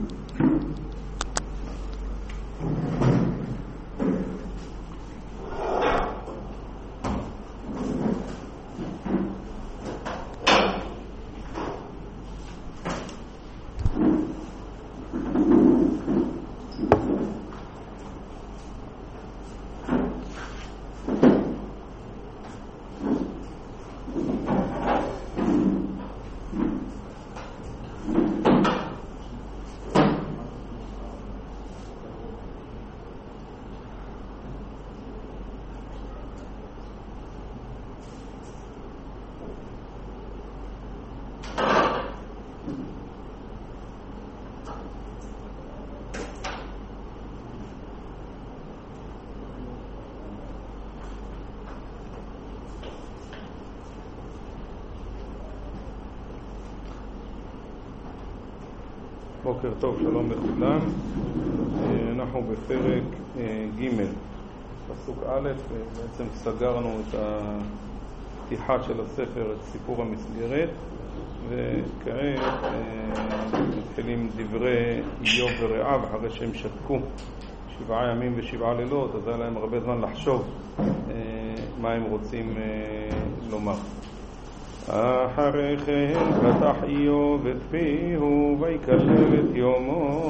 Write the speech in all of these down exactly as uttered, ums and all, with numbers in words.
בוקר טוב, שלום לכולם. אנחנו בפרק ג' פסוק א', בעצם סגרנו את הפתיחה של הספר, את סיפור המסגרת, וכעת מתחילים דברי איוב ורעיו אחרי שהם שתקו שבעה ימים ושבעה לילות, אז היה להם הרבה זמן לחשוב מה הם רוצים לומר. אחרי כן פתח איוב את פיהו ויקלל את יומו.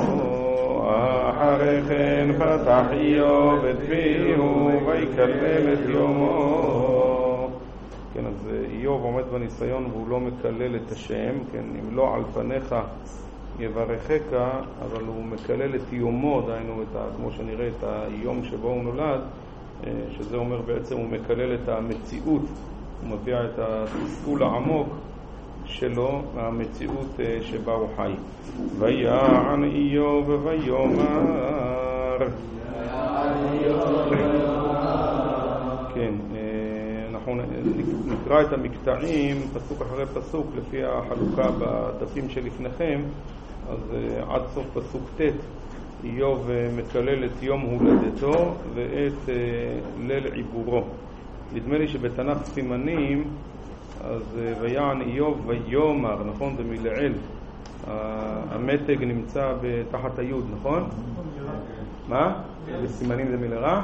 אחרי כן פתח איוב את פיהו ויקלל את יומו. כן, אז איוב עומד בניסיון והוא לא מקלל את השם, כן, אם לא על פניך יברכך, אבל הוא מקלל את יומו, דהיינו את ה, כמו שנראה את היום שבו הוא נולד, שזה אומר בעצם הוא מקלל את המציאות, הוא מביע את התסכול העמוק שלו מהמציאות שבה הוא חי. ויען איוב ויאמר. כן, אנחנו נקרא את המקטעים פסוק אחרי פסוק לפי החלוקה בדפים שלפניכם. אז עד סוף פסוק ט' איוב מקלל את יום הולדתו ואת ליל עיבורו. נדמה לי שבתנ"ך סימנים, אז ויען איוב ויאמר, נכון? זה מלעיל. המתג נמצא בתחת היוד, נכון? מה? בסימנים זה מלרע?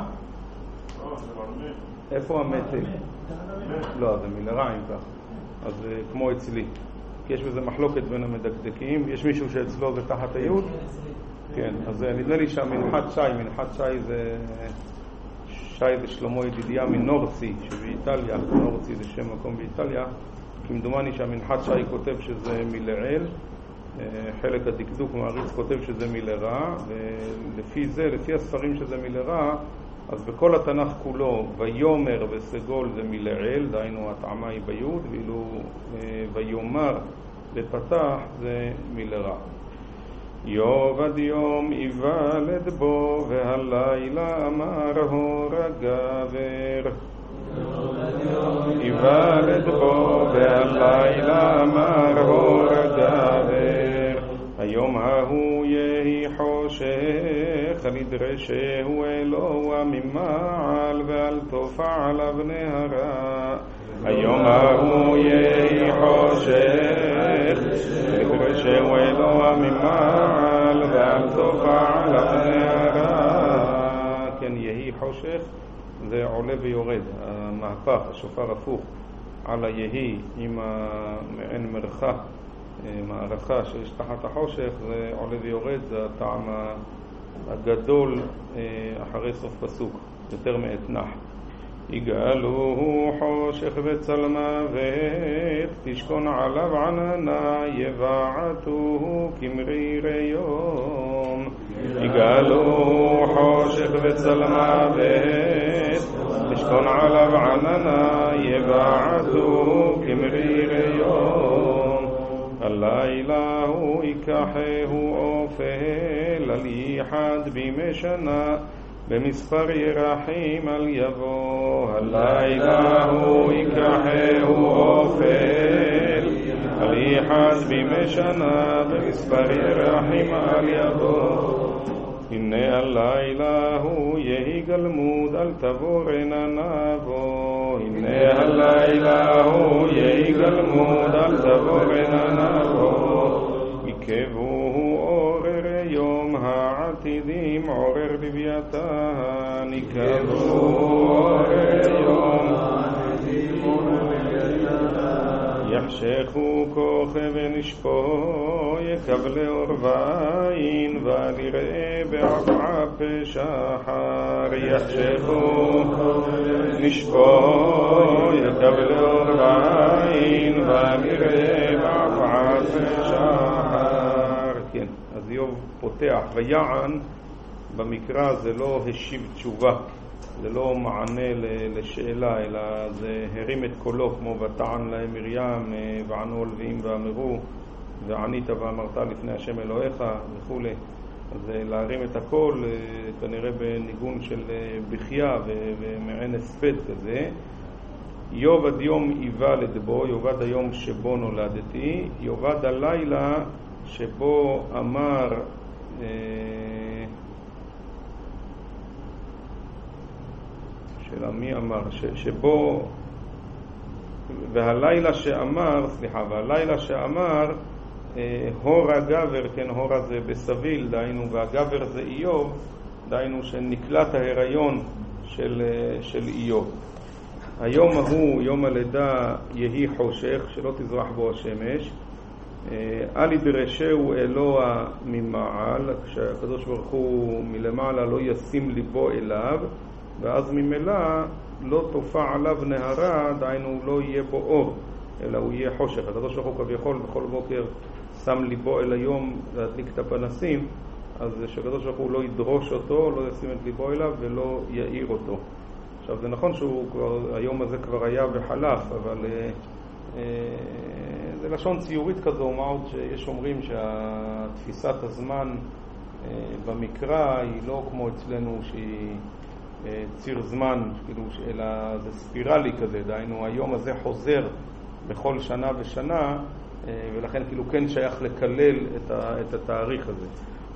איפה המתג? לא, זה מלרע אם כך. אז כמו אצלי. יש בזה מחלוקת בין המדקדקים. יש מישהו שאצלו זה תחת היוד? כן, אז נדמה לי שהמנחת שי, מנחת שי זה... שי זה שלמה ידידיה מנורסי שבאיטליה, נורסי זה שם מקום באיטליה, כמדומני שהמנחת שי כותב שזה מלעיל, חלק הדקדוק מעריץ כותב שזה מלרע, ולפי זה, לפי הספרים שזה מלרע, אז בכל התנ"ך כולו ויומר וסגול זה מלעיל, דהיינו הטעמה היא ביוד, ואילו ויומר ופתח זה מלרע. יובד יום איוולד בו והלילה אמר הור הגבר. איוולד בו והלילה אמר הור הגבר. היום ההוא יהי חושך נדרשהו אלוה ממעל ואל תופע עליו נהרה. היום ההוא יהי חושך נדרשהו אלוה ממעל ואל תופע עליו נהרה. כן, יהי חושך זה עולה ויורד, המהפך, השופר הפוך על היהי עם מעין מרחה, מערכה שיש תחת החושך, זה עולה ויורד, זה הטעם הגדול אחרי סוף פסוק, יותר מאתנח. יגאלו חושך וצלמוות תשכון עליו עננה יבעתו כמריר יום. יגאלו חושך וצלמוות תשכון עליו עננה יבעתו כמריר יום. הלילה הוא ייקחהו אופל על יחד בימי שנה במספר ירחים על יבוא. הלילה הוא ייקחהו אופל על יחד בימי שנה במספר ירחים על יבוא. הנה הלילה הוא יהי גלמוד אל תבורנה נבוא. הנה הלילה הוא יהי גלמוד אל תבורנה נבוא. יקבוהו עורר העתידים עורר לוויתן, יקבו עורר יום יחשכו כוכב ונשפו, יקבל אור ועין ואל יראה בעפעף שחר. יחשכו נשפו, יקבל אור ועין ואל יראה בעפעף שחר. כן, אז איוב פותח ויען. במקרא זה לא השיב תשובה, זה לא מענה לשאלה, אלא זה הרים את קולו, כמו ותען להם מרים וענו הלווים ואמרו וענית ואמרת לפני השם אלוהיך וכו'. אז להרים את הקול, כנראה בניגון של בחייה ומעין הספד כזה. יובד יום איוולד בו, יובד היום שבו נולדתי, יובד הלילה שבו אמר של מי אמר ש, שבו והלילה שאמר סליחה והלילה שאמר אה, הורה גבר, כן, הורה זה בסביל, דיינו, והגבר זה איוב, דיינו שנקלט ההיריון של, של איוב. היום ההוא, יום הלידה, יהי חושך, שלא תזרח בו השמש, אל ידרשהו אלוה ממעל, כשהקדוש ברוך הוא מלמעלה לא ישים ליבו אליו, ואז ממילא לא תופע עליו נהרה, דיינו לא יהיה בו אור, אלא הוא יהיה חושך. הקדוש ברוך הוא כביכול בכל בוקר שם ליבו אל היום להדליק את הפנסים, אז שהקדוש ברוך הוא לא ידרוש אותו, לא ישים את ליבו אליו ולא יאיר אותו. עכשיו זה נכון שהוא כבר, היום הזה כבר היה וחלף, אבל אה, אה, זה לשון ציורית כזו, מה עוד שיש אומרים שהתפיסת הזמן אה, במקרא היא לא כמו אצלנו שהיא אה, ציר זמן, כאילו, אלא זה ספירלי כזה, דהיינו היום הזה חוזר בכל שנה ושנה, אה, ולכן כאילו כן שייך לקלל את, ה, את התאריך הזה.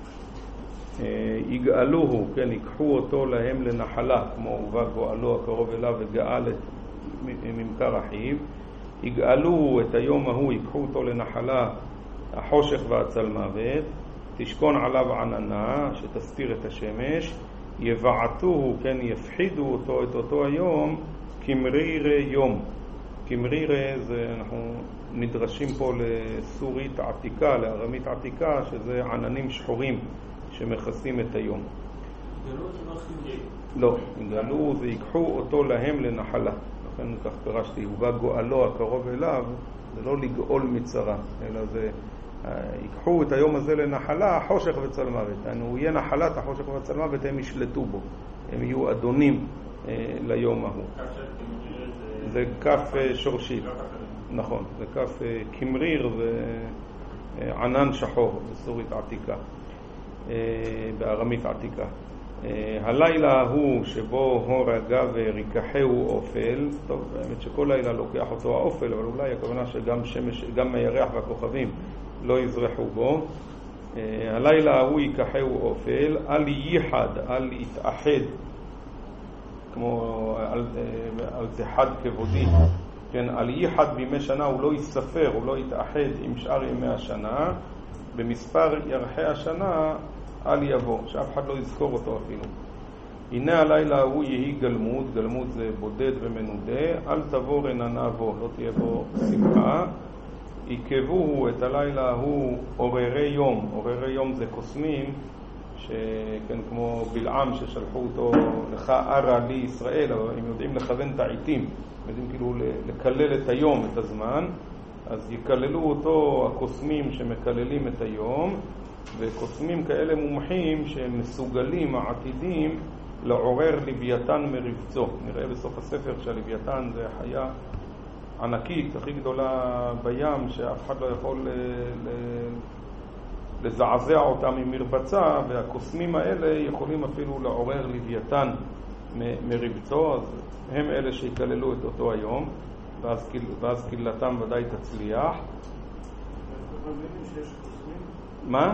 יגאלוהו, כן, ייקחו אותו להם לנחלה, כמו ובא גואלו הקרוב אליו וגאל את ממכר אחיו. יגאלוהו את היום ההוא, ייקחו אותו לנחלה, החושך והצלמוות, תשכון עליו עננה שתסתיר את השמש, יבעטוהו, כן, יפחידו אותו את אותו היום כמריר יום. כמריר זה, אנחנו נדרשים פה לסורית עתיקה, לארמית עתיקה, שזה עננים שחורים שמכסים את היום. יגאלו זה לא חיובי. לא, יגאלו זה ייקחו אותו להם לנחלה. לכן כך קראשתי, ובא גואלו הקרוב אליו, זה לא לגאול מצרה, אלא זה ייקחו את היום הזה לנחלה, חושך וצלמוות. הוא יהיה נחלת החושך והצלמוות, הם ישלטו בו, הם יהיו אדונים אה, ליום ההוא. זה כף שורשית. נכון, זה כף כמריר וענן שחור בסורית עתיקה. בארמית עתיקה. הלילה ההוא שבו הור הגבר ייקחהו אופל, טוב, באמת שכל לילה לוקח אותו האופל, אבל אולי הכוונה שגם שמש, גם הירח והכוכבים לא יזרחו בו. הלילה ההוא ייקחהו אופל, אל ייחד, אל יתאחד, כמו על, על זה חד כבודי, כן, אל ייחד בימי שנה, הוא לא יספר, הוא לא יתאחד עם שאר ימי השנה, במספר ירחי השנה אל יבוא, שאף אחד לא יזכור אותו אפילו. הנה הלילה הוא יהי גלמוד, גלמוד זה בודד ומנודה, אל תבוא רננה בו, לא תהיה בו שמחה. יקבוהו את הלילה הוא עוררי יום, עוררי יום זה קוסמים, שכן כמו בלעם ששלחו אותו לך ארה לי ישראל, אבל הם יודעים לכוון את העיתים, יודעים כאילו לקלל את היום, את הזמן, אז יקללו אותו הקוסמים שמקללים את היום, וקוסמים כאלה מומחים שהם מסוגלים, העתידים, לעורר לוויתן מרבצו. נראה בסוף הספר שהלוויתן זה חיה ענקית, הכי גדולה בים, שאף אחד לא יכול לזעזע אותה ממרבצה, והקוסמים האלה יכולים אפילו לעורר לוויתן מרבצו, אז הם אלה שיקללו את אותו היום. ואז, ואז קללתם ודאי תצליח. מה?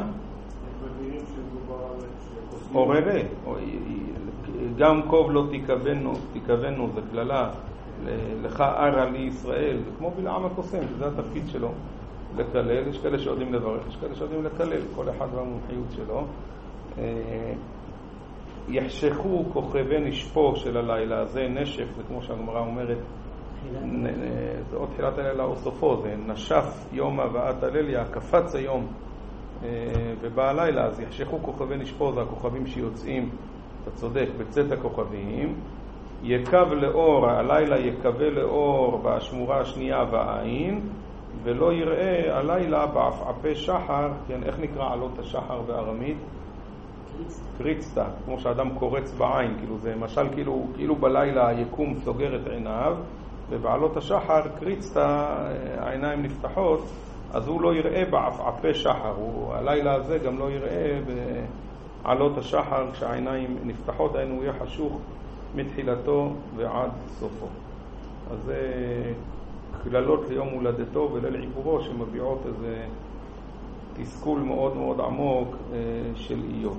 עוררי. גם קוב לא תכוונו, תכוונו, זה כללה, לך ארה לי ישראל, זה כמו בלעם הקוסם, זה התפקיד שלו, לקלל. יש כאלה שיודעים לברך, יש כאלה שיודעים לקלל, כל אחד והמומחיות שלו. יחשכו כוכבי נשפו של הלילה, זה נשף, זה כמו שהגמרא אומרת, זה עוד תחילת הלילה או סופו, זה נשף יום הבאת הליליה, קפץ היום ובא הלילה, אז יחשכו כוכבי נשפו, זה הכוכבים שיוצאים, אתה צודק, בצאת הכוכבים, יקב לאור, הלילה יקווה לאור בשמורה השנייה והעין, ולא יראה הלילה בעפעפי שחר, כן, איך נקרא עלות השחר בארמית? קריצתה, כמו שאדם קורץ בעין, כאילו זה משל כאילו, כאילו בלילה היקום סוגר את עיניו, ובעלות השחר קריצתה, העיניים נפתחות, אז הוא לא יראה בעפעפי שחר, הוא, הלילה הזה גם לא יראה בעלות השחר כשהעיניים נפתחות, היינו יהיה חשוך מתחילתו ועד סופו. אז זה כללות ליום הולדתו וליל עיבורו שמביעות איזה תסכול מאוד מאוד עמוק של איוב.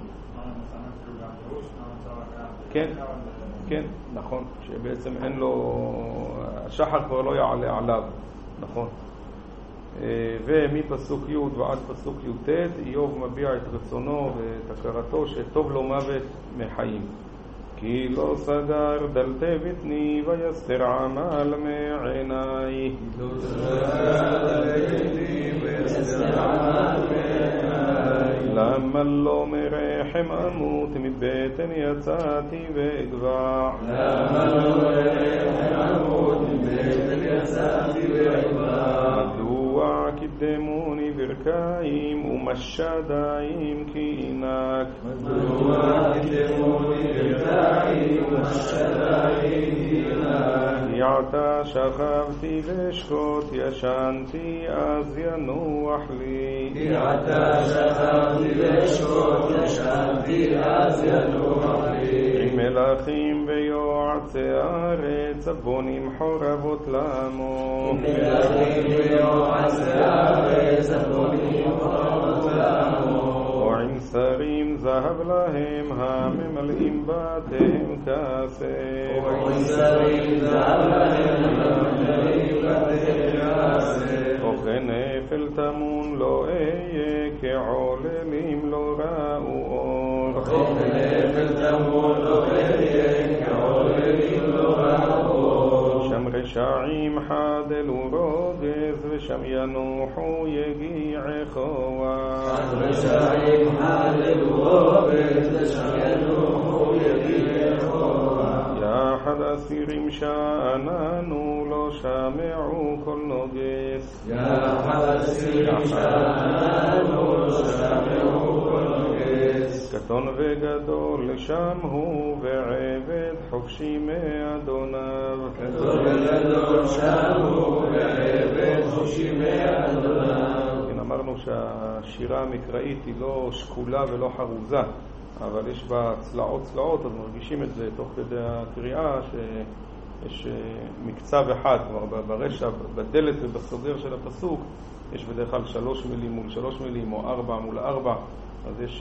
כן, כן, נכון, שבעצם אין לו, השחר כבר לא יעלה עליו, נכון. ומפסוק י' ועד פסוק י' איוב מביע את רצונו ואת הכרתו שטוב לו מוות מחיים. כי לא סגר דלתי בטני ויסתר עמל מעיניי. לא סגר דלתי בטני ויסתר עמל מעיניי. למה לא מרחם אמות מבטן יצאתי ואגבע. למה לא מרחם אמות מבטן יצאתי ואגבע. מדוע קידמוני ברכיים ומשדיים כי עינק. מדוע קידמוני ברכיים ומשדיים כי עינק. יעתה שכבתי ושקוט ישנתי אז ינוח לי. יעתה שכבתי ושקוט ישנתי אז ינוח לי. עם מלאכים ויועצי הארץ הבונים חורבות לעמו. עם מלאכים ויועצי הארץ הבונים חורבות לעמו. ועם שרים זהב להם הממלאים בתיהם כסף. ועם שרים זהב להם הממלאים בתיהם כסף. וכן נפל תמון לא אהיה כעוללים לא ראו אור. וכן נפל תמון לא אהיה כעוללים לא ראו אור. שם רשעים חדלו רוגז ושם ינוחו יגיעי חובה. שם רשעים חדלו רוגז ושם ינוחו יגיעי חובה. יחד אסירים שעננו לא שמעו כל נוגס. יחד אסירים שעננו לא שמעו כל נוגס. קטון וגדול לשם הוא ועבד חופשי מאדוניו. קטון וגדול שם הוא ועבד חופשי מאדוניו. כן, אמרנו שהשירה המקראית היא לא שקולה ולא חרוזה, אבל יש בה צלעות צלעות, אז מרגישים את זה תוך כדי הקריאה שיש מקצב אחד, כבר ברשע, בדלת ובסוגר של הפסוק, יש בדרך כלל שלוש מילים מול שלוש מילים או ארבע מול ארבע, אז יש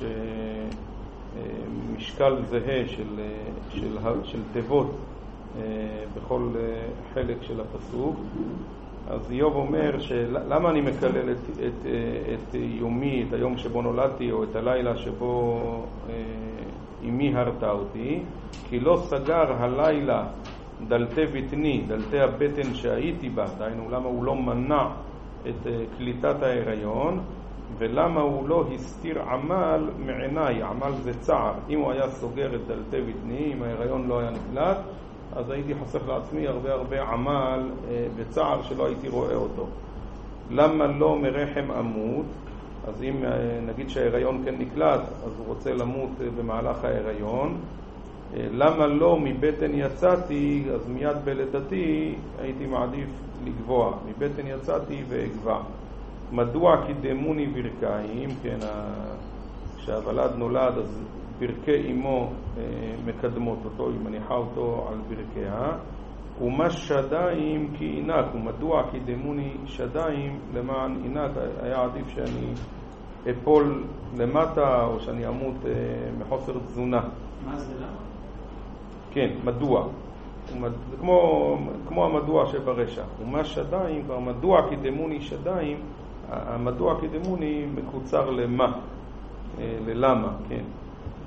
משקל זהה של, של, של תיבות בכל חלק של הפסוק. אז איוב אומר שלמה אני מקלל את, את, את יומי, את היום שבו נולדתי או את הלילה שבו אמי הרתה אותי, כי לא סגר הלילה דלתי בטני, דלתי הבטן שהייתי בה, דיינו למה הוא לא מנע את קליטת ההיריון, ולמה הוא לא הסתיר עמל מעיניי. עמל זה צער. אם הוא היה סוגר את דלתי בטני, אם ההיריון לא היה נקלט, אז הייתי חוסך לעצמי הרבה הרבה עמל אה, בצער שלא הייתי רואה אותו. למה לא מרחם אמות? אז אם אה, נגיד שההיריון כן נקלט, אז הוא רוצה למות אה, במהלך ההיריון. אה, למה לא מבטן יצאתי? אז מיד בלידתי הייתי מעדיף לגבוה. מבטן יצאתי ואגבע. מדוע קידמוני ברכיים? כן, כשהוולד נולד אז ברכי אמו מקדמות אותו, היא מניחה אותו על ברכיה. ומה שדיים כי עינק, ומדוע קידמוני שדיים למען עינק? היה עדיף שאני אפול למטה או שאני אמות מחוסר תזונה. מה זה למה? כן, מדוע. זה כמו, כמו המדוע שברשע. ומה שדיים, כבר מדוע קידמוני שדיים, המדוע קידמוני מקוצר למה, ללמה, כן.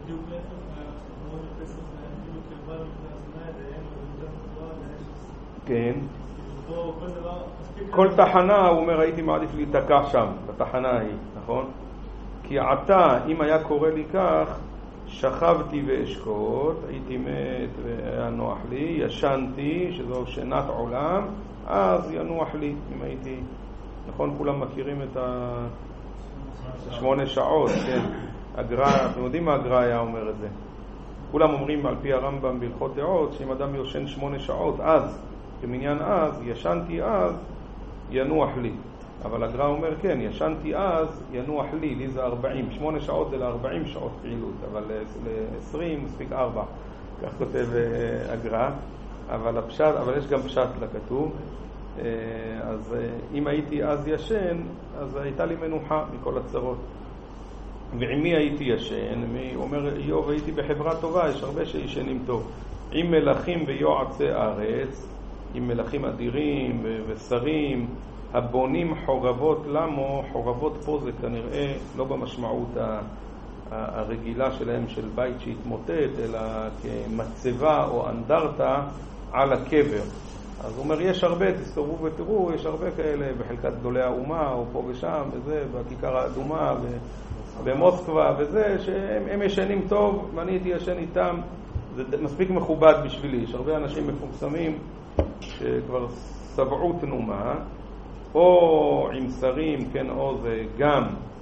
בדיוק להפך, מאוד הכסף בדיוק כלבה לפני הזמן, אין לו יותר תורה, כן. פה כל דבר... כל תחנה, הוא אומר, הייתי מעדיף להיתקע שם, בתחנה ההיא, נכון? כי עתה, אם היה קורה לי כך, שכבתי ואשקוט, הייתי מת והיה נוח לי, ישנתי, שזו שנת עולם, אז ינוח לי, אם הייתי, נכון, כולם מכירים את השמונה שעות, כן, הגר"א, אתם יודעים מה הגר"א היה אומר את זה? כולם אומרים על פי הרמב"ם בהלכות דעות, שאם אדם יושן שמונה שעות, אז, כמניין אז, ישנתי אז, ינוח לי. אבל הגר"א אומר, כן, ישנתי אז, ינוח לי, לי זה ארבעים, שמונה שעות זה ל-ארבעים שעות פעילות, אבל ל-עשרים מספיק ארבע, כך כותב הגר"א, אבל הפשט, אבל יש גם פשט לכתוב, אז אם הייתי אז ישן, אז הייתה לי מנוחה מכל הצרות. ועם מי הייתי ישן? הוא אומר, איוב, הייתי בחברה טובה, יש הרבה שישנים טוב. עם מלכים ויועצי ארץ, עם מלכים אדירים ושרים, הבונים חורבות. למו, חורבות פה זה כנראה לא במשמעות הרגילה שלהם של בית שהתמוטט, אלא כמצבה או אנדרטה על הקבר. אז הוא אומר, יש הרבה, תסתובבו ותראו, יש הרבה כאלה בחלקת גדולי האומה, או פה ושם, וזה, בכיכר האדומה, במוסקבה, וזה, שהם ישנים טוב, ואני הייתי ישן איתם, זה מספיק מכובד בשבילי. יש הרבה אנשים מפורסמים שכבר סבעו תנומה, או עם שרים, כן, או זה גם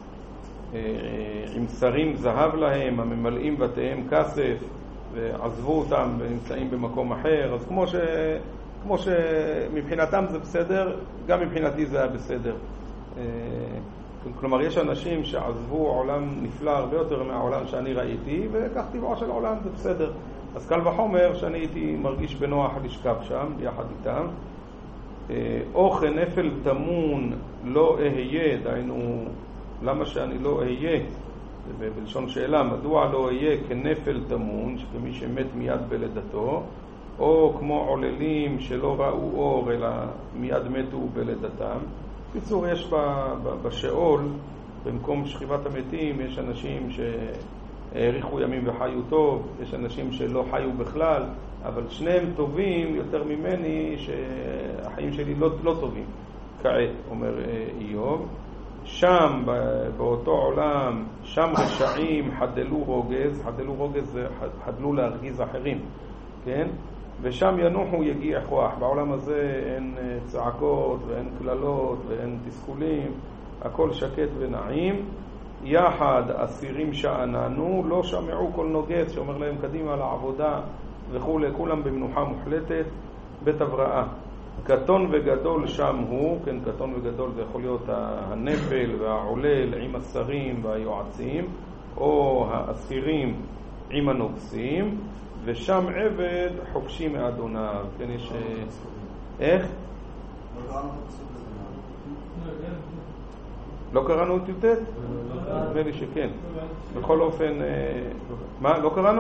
עם שרים זהב להם, הממלאים בתיהם כסף, ועזבו אותם ונמצאים במקום אחר. אז כמו ש... כמו שמבחינתם זה בסדר, גם מבחינתי זה היה בסדר. כלומר, יש אנשים שעזבו עולם נפלא הרבה יותר מהעולם שאני ראיתי, וכך טבעו של העולם, זה בסדר. אז קל וחומר שאני הייתי מרגיש בנוח לשכב שם, יחד איתם. או כנפל תמון לא אהיה, דיינו, למה שאני לא אהיה? זה בלשון שאלה, מדוע לא אהיה כנפל תמון, שכמי שמת מיד בלידתו, או כמו עוללים שלא ראו אור אלא מיד מתו בלידתם. בקיצור, יש בשאול, במקום שכיבת המתים, יש אנשים שהאריכו ימים וחיו טוב, יש אנשים שלא חיו בכלל, אבל שניהם טובים יותר ממני, שהחיים שלי לא, לא טובים כעת, אומר איוב. שם, באותו עולם, שם רשעים חדלו רוגז, חדלו רוגז זה חדלו להרגיז אחרים, כן? ושם ינוחו יגיע כוח. בעולם הזה אין צעקות ואין כללות ואין תסכולים, הכל שקט ונעים. יחד אסירים שעננו, לא שמעו כל נוגס שאומר להם קדימה לעבודה וכו', כולם במנוחה מוחלטת. בית הבראה, קטון וגדול שם הוא, כן, קטון וגדול זה יכול להיות הנפל והעולל עם השרים והיועצים, או האסירים עם הנוגסים, ושם עבד חופשי מאדוניו. כן, יש... איך? לא קראנו את י"ט? נדמה לי שכן. בכל אופן... מה? לא קראנו?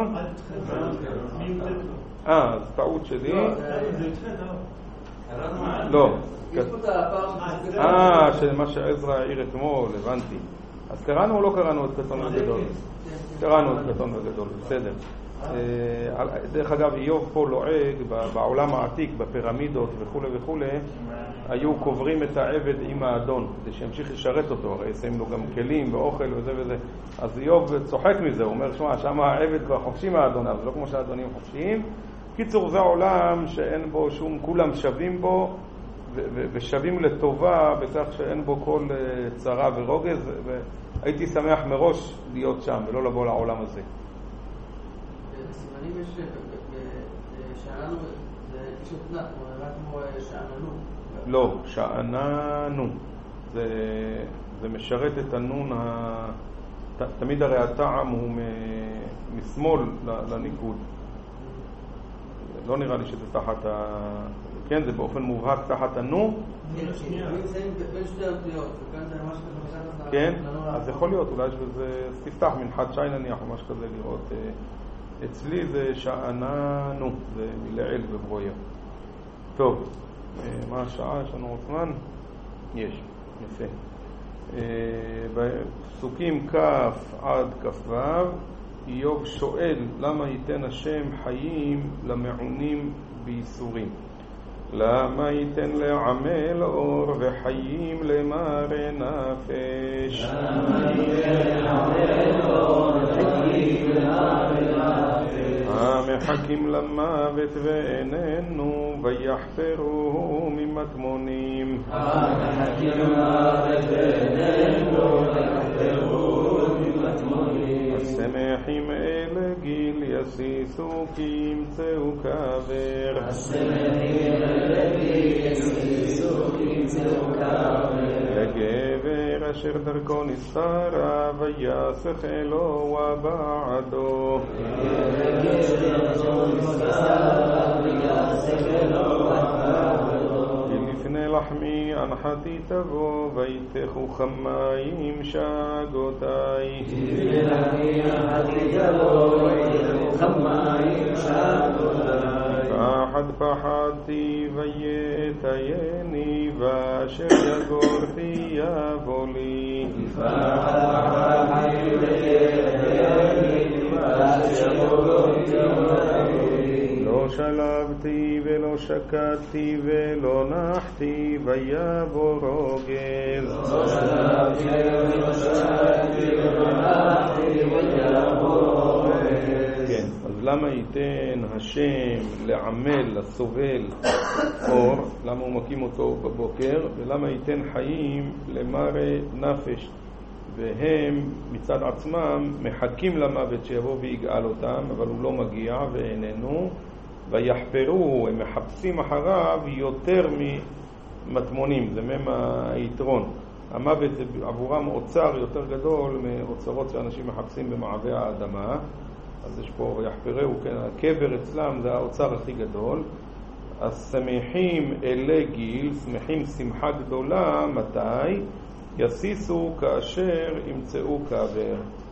אה, אז טעות שלי. לא. אה, מה שעזרא העיר אתמול, הבנתי. אז קראנו או לא קראנו את קטון וגדול? קראנו את קטון וגדול, בסדר. דרך אגב, איוב פה לועג בעולם העתיק, בפירמידות וכו' וכו', היו קוברים את העבד עם האדון כדי שימשיך לשרת אותו, הרי שמים לו גם כלים ואוכל וזה וזה. אז איוב צוחק מזה, הוא אומר, שמע, שם העבד כבר חופשי מהאדון, אבל לא כמו שהאדונים חופשיים. קיצור, זה עולם שאין בו שום, כולם שווים בו ושווים לטובה, בכך שאין בו כל צרה ורוגז, והייתי שמח מראש להיות שם ולא לבוא לעולם הזה. בסימנים יש שעננו, זה יש תנ"ך, רק כמו שעננו. לא, שעננו. זה, זה משרת את הנון, ה... תמיד הרי הטעם הוא משמאל לניקוד. לא נראה לי שזה תחת ה... כן, זה באופן מובהק תחת הנו. כן, אז יכול להיות, אולי יש בזה, אז תפתח מנחת שי נניח או משהו כזה לראות. אצלי זה שעננו, זה מלעיל וברויה. טוב, מה השעה? יש לנו עוד זמן? יש, יפה. בפסוקים כ' עד כ"ו איוב שואל למה ייתן השם חיים למעונים בייסורים. למה ייתן לעמל אור וחיים למראה נפש? למה ייתן לעמל אור וחיים למראה נפש? המחכים למוות ואיננו ויחפרו ממטמונים. המחכים למוות ואיננו ויחפרו ממטמונים. השמחים אלה גיל יסיסו כי ימצאו קבר. השמחים אלה גיל יסיסו כי ימצאו קבר. לגבר אשר דרכו נסתרה ויסך אלוה בעדו. לגבר אשר דרכו נסתרה ויסך אלוה בעדו. לפני לחמי אנחתי תבוא ויתכו חמיים שגותיי. לפני לחמי אנחתי תבוא ויתכו חמיים שגותיי. פחד פחדתי ויתייני ואשר יגורתי יבוא לי. פחד פחדתי ויתייני ואשר יגורתי יבוא לי. לא שלבתי ולא שקטתי ולא נחתי ויבוא רוגז. לא שלבתי ולא שקטתי ולא נחתי ויבוא רוגז. כן, אז למה ייתן השם לעמל, לסובל אור? למה הוא מקים אותו בבוקר? ולמה ייתן חיים למראה נפש? והם מצד עצמם מחכים למוות שיבוא ויגאל אותם, אבל הוא לא מגיע ואיננו, ויחפרו, הם מחפשים אחריו יותר ממטמונים, זה מהם היתרון. המוות זה עבורם אוצר יותר גדול מאוצרות שאנשים מחפשים במעבה האדמה, אז יש פה ויחפרו, כן, הקבר אצלם זה האוצר הכי גדול. אז שמחים אלי גיל, שמחים שמחה גדולה, מתי? יסיסו כאשר ימצאו קבר.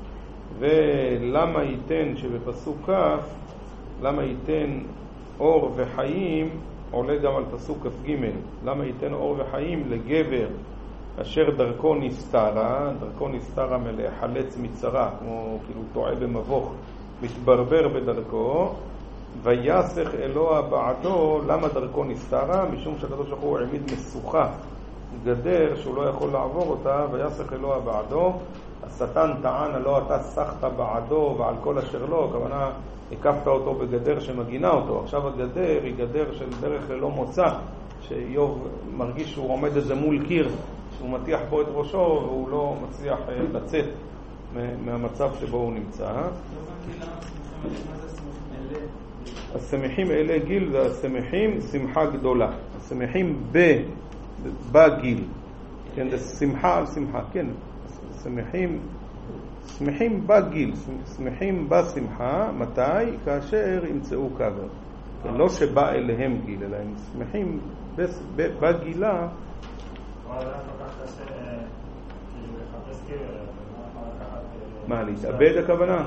ולמה ייתן שבפסוק כף, למה ייתן אור וחיים, עולה גם על פסוק כף ג', למה ייתן אור וחיים לגבר אשר דרכו נסתרה, דרכו נסתרה מלהחלץ מצרה, כמו כאילו טועה במבוך, מתברבר בדרכו, ויסך אלוה בעדו. למה דרכו נסתרה? משום שהקדוש ברוך הוא העמיד משוכה, גדר שהוא לא יכול לעבור אותה, ויסך אלוה בעדו. השטן טען לא אתה סחת בעדו ועל כל אשר לא, הכוונה הקפת אותו בגדר שמגינה אותו. עכשיו הגדר היא גדר של דרך ללא מוצא, שאיוב מרגיש שהוא עומד איזה מול קיר, שהוא מטיח פה את ראשו והוא לא מצליח לצאת מהמצב שבו הוא נמצא. השמחים אלה גיל, זה השמחים שמחה גדולה, השמחים בגיל, כן, זה שמחה על שמחה, כן, שמחים שמחים בגיל, שמחים בשמחה. מתי? כאשר ימצאו קבר, כן, לא שבא אליהם גיל, אלא הם שמחים בגילה. מה, להתאבד הכוונה?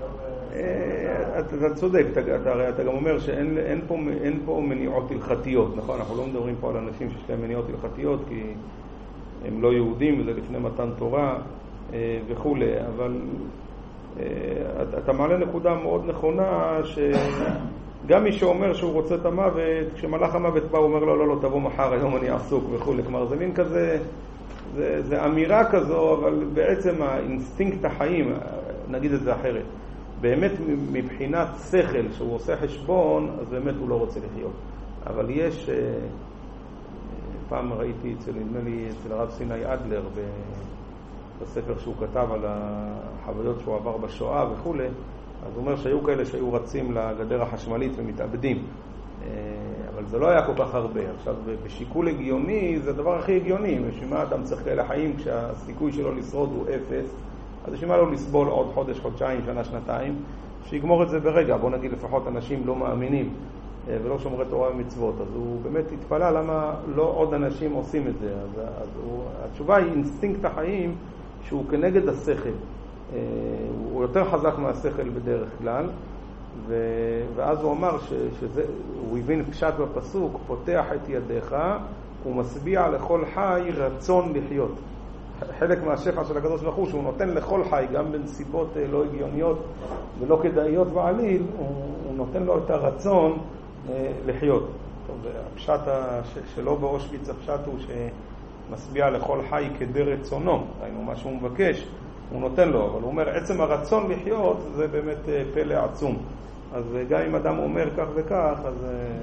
אתה צודק, אתה גם אומר שאין פה מניעות הלכתיות, נכון? אנחנו לא מדברים פה על אנשים שיש להם מניעות הלכתיות כי הם לא יהודים וזה לפני מתן תורה וכו', אבל אתה מעלה נקודה מאוד נכונה, שגם מי שאומר שהוא רוצה את המוות, כשמלאך המוות בא הוא אומר לו לא לא תבוא מחר, היום אני עסוק וכו', כלומר זה מין כזה, זה, זה אמירה כזו, אבל בעצם האינסטינקט החיים, נגיד את זה אחרת, באמת מבחינת שכל שהוא עושה חשבון, אז באמת הוא לא רוצה לחיות. אבל יש, פעם ראיתי אצל, נדמה לי, אצל הרב סיני אדלר בספר שהוא כתב על החוויות שהוא עבר בשואה וכו', אז הוא אומר שהיו כאלה שהיו רצים לגדר החשמלית ומתאבדים, אבל זה לא היה כל כך הרבה. עכשיו בשיקול הגיוני זה הדבר הכי הגיוני, משמע אדם צריך כאלה חיים כשהסיכוי שלו לשרוד הוא אפס, אז יש מה לו לסבול עוד חודש, חודשיים, שנה, שנתיים, שיגמור את זה ברגע. בוא נגיד לפחות אנשים לא מאמינים ולא שומרי תורה ומצוות, אז הוא באמת התפלא למה לא עוד אנשים עושים את זה. אז, אז הוא, התשובה היא אינסטינקט החיים שהוא כנגד השכל, הוא יותר חזק מהשכל בדרך כלל, ו, ואז הוא אמר ש, שזה, הוא הבין פשט בפסוק, פותח את ידיך ומשביע לכל חי רצון לחיות. חלק מהשפע של הקדוש ברוך הוא, שהוא נותן לכל חי, גם בנסיבות לא הגיוניות ולא כדאיות בעליל, הוא, הוא נותן לו את הרצון אה, לחיות. טוב, הפשט שלו באושוויץ, הפשט הוא שמשביע לכל חי כדי רצונו, היינו מה שהוא מבקש, הוא נותן לו, אבל הוא אומר, עצם הרצון לחיות זה באמת פלא עצום. אז גם אם אדם אומר כך וכך, אז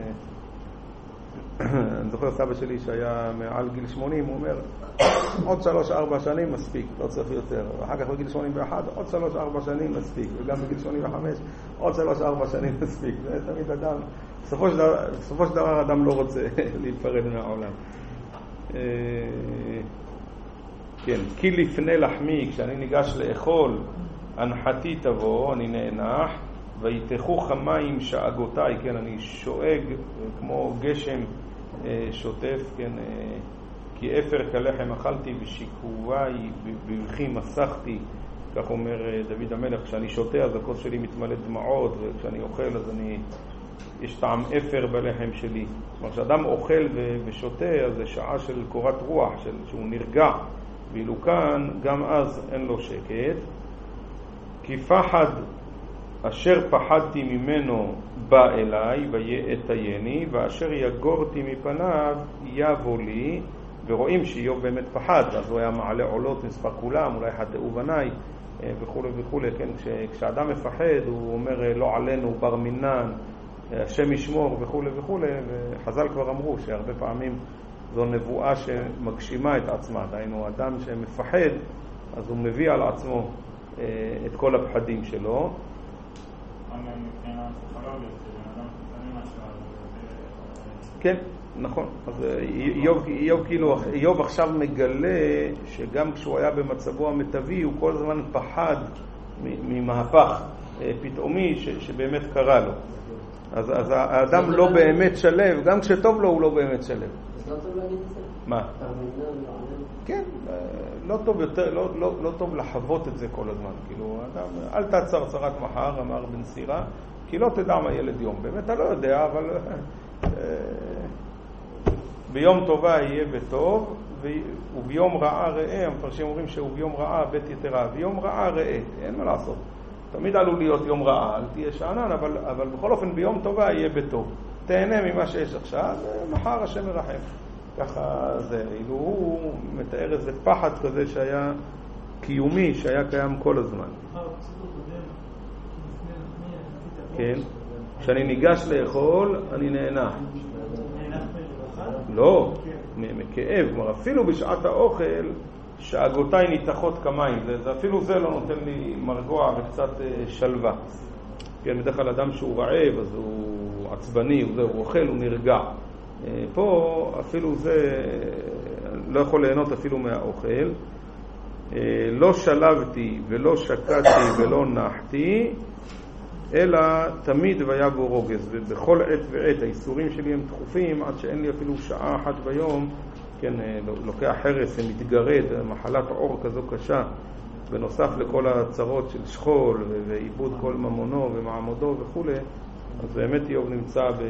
אני זוכר סבא שלי שהיה מעל גיל שמונים, הוא אומר, עוד שלוש ארבע שנים מספיק, לא צריך יותר. ואחר כך בגיל שמונים ואחת, עוד שלוש ארבע שנים מספיק. וגם בגיל שמונים וחמש, עוד שלוש ארבע שנים מספיק. זה תמיד אדם, בסופו של דבר, בסופו של דבר אדם לא רוצה להיפרד מהעולם. כן, כי לפני לחמי, כשאני ניגש לאכול, הנחתי תבוא, אני נאנח, ויתחו חמיים שאגותיי, כן, אני שואג כמו גשם שוטף, כן, כי אפר כלחם אכלתי ושיקוואי בבכי מסכתי, כך אומר דוד המלך, כשאני שותה אז הכוס שלי מתמלא דמעות, וכשאני אוכל אז אני, יש טעם אפר בלחם שלי. זאת אומרת, כשאדם אוכל ושותה אז זה שעה של קורת רוח, של, שהוא נרגע, ואילו כאן גם אז אין לו שקט, כי פחד אשר פחדתי ממנו בא אליי ויאתייני, ואשר יגורתי מפניו יבוא לי. ורואים שאיוב באמת פחד, אז הוא היה מעלה עולות מספר כולם, אולי חטאו בניי וכו' וכו'. כן, כש, כשאדם מפחד הוא אומר לא עלינו בר מינן, השם ישמור וכו' וכו'. וחז"ל כבר אמרו שהרבה פעמים זו נבואה שמגשימה את עצמה, דהיינו אדם שמפחד אז הוא מביא על עצמו את כל הפחדים שלו. כן, נכון. אז איוב, איוב, כאילו, איוב עכשיו מגלה שגם כשהוא היה במצבו המטבי הוא כל הזמן פחד ממהפך פתאומי ש, שבאמת קרה לו. אז, אז האדם לא באמת שלב, גם כשטוב לו הוא לא באמת שלב. אז לא טוב להגיד את זה? מה? כן, לא טוב יותר, לא, לא, לא טוב לחוות את זה כל הזמן. כאילו, אדם, אל תעצר צרת מחר, אמר בן סירה, כי לא תדע מה ילד יום. באמת אתה לא יודע, אבל ביום טובה יהיה בטוב, וביום רעה ראה, המפרשים אומרים שביום רעה בית יתרה, ביום רעה ראה, אין מה לעשות. תמיד עלול להיות יום רעה, אל תהיה שענן, אבל, אבל בכל אופן ביום טובה יהיה בטוב. תהנה ממה שיש עכשיו, ומחר השם ירחם. ככה זה, אילו הוא מתאר איזה פחד כזה שהיה קיומי, שהיה קיים כל הזמן. כן, כשאני ניגש לאכול, אני נהנה. לא, מכאב, כלומר אפילו בשעת האוכל, שאגותיי ניתחות כמים, זה, זה אפילו זה לא נותן לי מרגוע וקצת שלווה. כן, בדרך כלל אדם שהוא רעב, אז הוא עצבני, הוא, זה, הוא אוכל, הוא נרגע. פה אפילו זה לא יכול ליהנות אפילו מהאוכל. לא שלבתי ולא שקעתי ולא נחתי, אלא תמיד ויבוא רוגז. ובכל עת ועת האיסורים שלי הם תכופים, עד שאין לי אפילו שעה אחת ביום, כן, לוקח חרס ומתגרד, מחלת עור כזו קשה, בנוסף לכל הצרות של שכול ואיבוד כל ממונו ומעמודו וכו'. אז באמת איוב נמצא ב...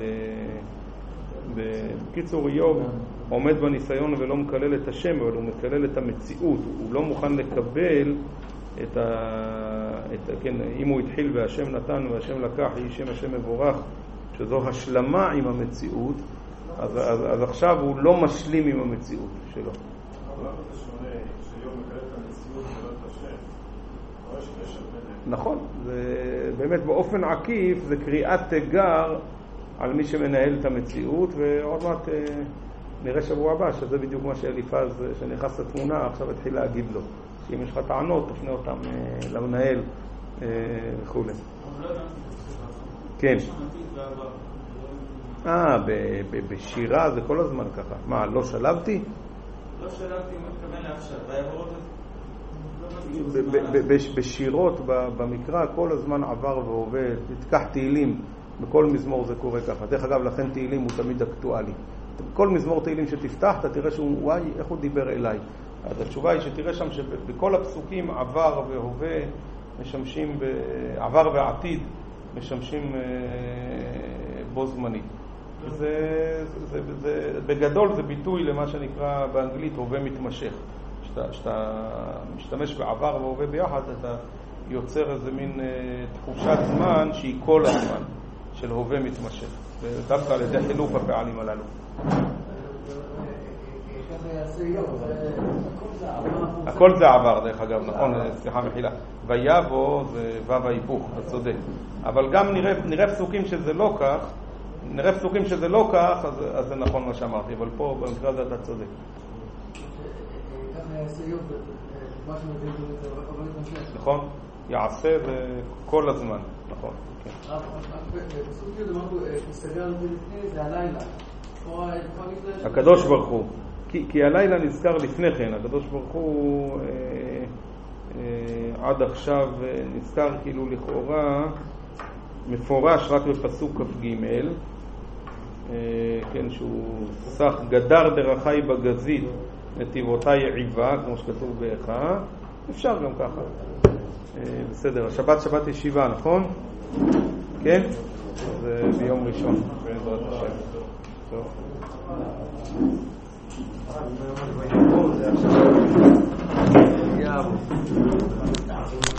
בקיצור, איוב עומד בניסיון ולא מקלל את השם, אבל הוא מקלל את המציאות. הוא לא מוכן לקבל את ה... את... כן, אם הוא התחיל והשם נתן והשם לקח, יהי שם השם מבורך, שזו השלמה עם המציאות, אז, אז, אז עכשיו הוא לא משלים עם המציאות שלו. אבל זה שונה שאיוב מקלל את המציאות ולא את השם. או יש קשר ביניהם. נכון, זה באמת באופן עקיף זה קריאת תיגר על מי שמנהל את המציאות, ועוד מעט נראה שבוע הבא שזה בדיוק מה שאליפז שנכנס לתמונה עכשיו התחיל להגיד לו, שאם יש לך טענות תפנה אותם למנהל וכו'. כן. אה, בשירה זה כל הזמן ככה. מה, לא שלבתי? לא שלבתי, הוא מתכוון לאפשר. בשירות, במקרא, כל הזמן עבר והווה. תיקח תהילים, בכל מזמור זה קורה ככה. דרך אגב, לכן תהילים הוא תמיד אקטואלי. כל מזמור תהילים שתפתח, אתה תראה שהוא, וואי, איך הוא דיבר אליי. אז התשובה היא שתראה שם שבכל הפסוקים עבר והווה משמשים, עבר ועתיד משמשים בו זמנית. זה, זה, זה, בגדול זה ביטוי למה שנקרא באנגלית הווה מתמשך. שאתה, שאתה משתמש בעבר והווה ביחד, אתה יוצר איזה מין אה, תחושת זמן שהיא כל הזמן, של הווה מתמשך, ודווקא על ידי חילוף הפעלים הללו. הכל זה עבר, דרך אגב, נכון, סליחה מחילה. ויבוא זה וו ההיפוך, אתה צודק. אבל גם נראה, נראה פסוקים שזה לא כך, נראה פסוקים שזה לא כך, אז, אז זה נכון מה שאמרתי, אבל פה במקרה הזה אתה צודק. נכון? יעשה זה כל הזמן, נכון. בסוף י' אמרנו, תסתגר לזה לפני, זה הלילה. הקדוש ברוך הוא. כי, כי הלילה נזכר לפני כן, הקדוש ברוך הוא אה, אה, עד עכשיו נזכר כאילו לכאורה מפורש רק בפסוק כ"ג, אה, כן, שהוא סך גדר דרכי בגזית נתיבותיי יעיבה, כמו שכתוב באיכה, אפשר גם ככה. אה, בסדר, השבת שבת ישיבה, נכון? כן? זה ביום ראשון, בעזרת השם. טוב. Yeah.